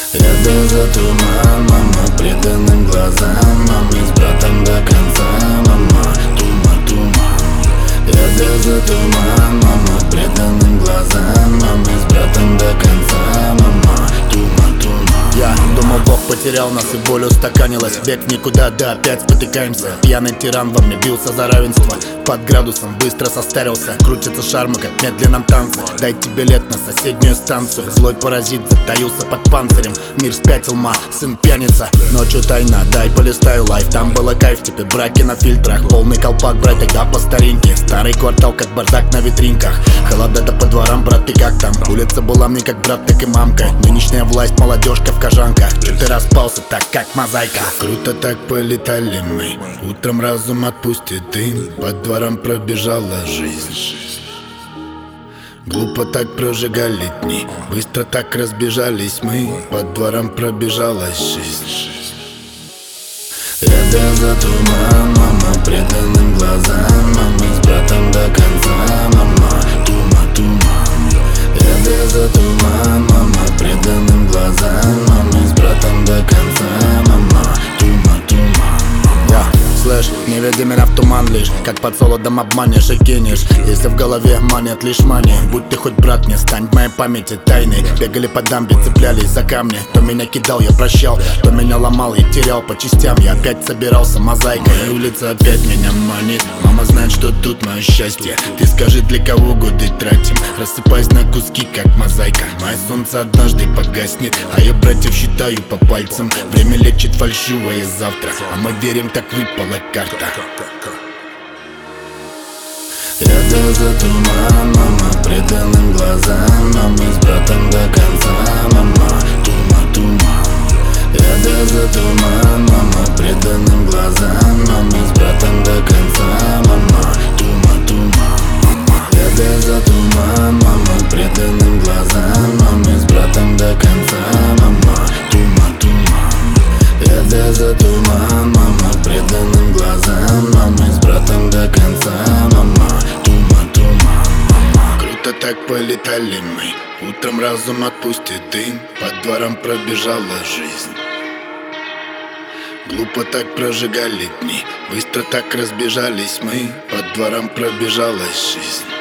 Я даже туман, мама, преданным глазам, маме с братом до конца, мама, туман. Я даже туман, мама, преданным глазам, маме с братом до конца, мама, туман. Я думал, Бог потерял нас и боль устаканилась. Бег никуда, да опять спотыкаемся. Пьяный тиран во мне бился за равенство. Под градусом быстро состарился. Крутится шармы, как в медленном танце. Дай тебе билет на соседнюю станцию. Злой паразит затаился под панцирем. Мир спятил, сын пьяница. Ночью тайна, дай полистаю лайф. Там было кайф, теперь браки на фильтрах. Полный колпак, брать тогда по старинке. Старый квартал, как бардак на витринках. Холода по дворам, брат, ты как там? Улица была мне как брат, так и мамка. Нынешняя власть, молодежка в кожанках. Чё ты распался так, как мозаика? Круто так полетали мы. Утром разум отпустит дым. Под двором пробежала жизнь. Глупо так прожигали дни. Быстро так разбежались мы. Под двором пробежалась жизнь. Я даже туман, мама, преданным глазам, маме с братом до конца, мама, туман. Я даже туман, мама, преданным глазам, маме с братом до конца, мама, туман. Слышь, не веди меня в туман лишь, как под солодом обманешь и кинешь. Если в голове манят лишь мани, будь ты хоть брат мне, стань в моей памяти тайной. Бегали по дамбе, цеплялись за камни. То меня кидал, я прощал, то меня ломал и терял по частям. Я опять собирался мозаикой, и улица опять меня манит. Мама знает, что тут мое счастье. Ты скажи, для кого годы тратим? Рассыпаясь на куски, как мозаика. Мое солнце однажды погаснет, а я братьев считаю по пальцам. Время лечит фальшивое завтра, а мы верим, так выпало карта. Я даже туман, мама, преданным глазам, маме с братом до конца, мама, туман. Я даже туман, мама, преданным глазам, маме с братом до конца, мама, туман. Я даже туман, мама, преданным глазам, маме с братом до конца, мама, туман. Я даже туман, мама, преданным глазам, маме с братом до конца, мама, туман. Круто так полетали мы. Утром разум отпустит дым. Под двором пробежала жизнь. Глупо так прожигали дни. Быстро так разбежались мы. Под двором пробежалась жизнь.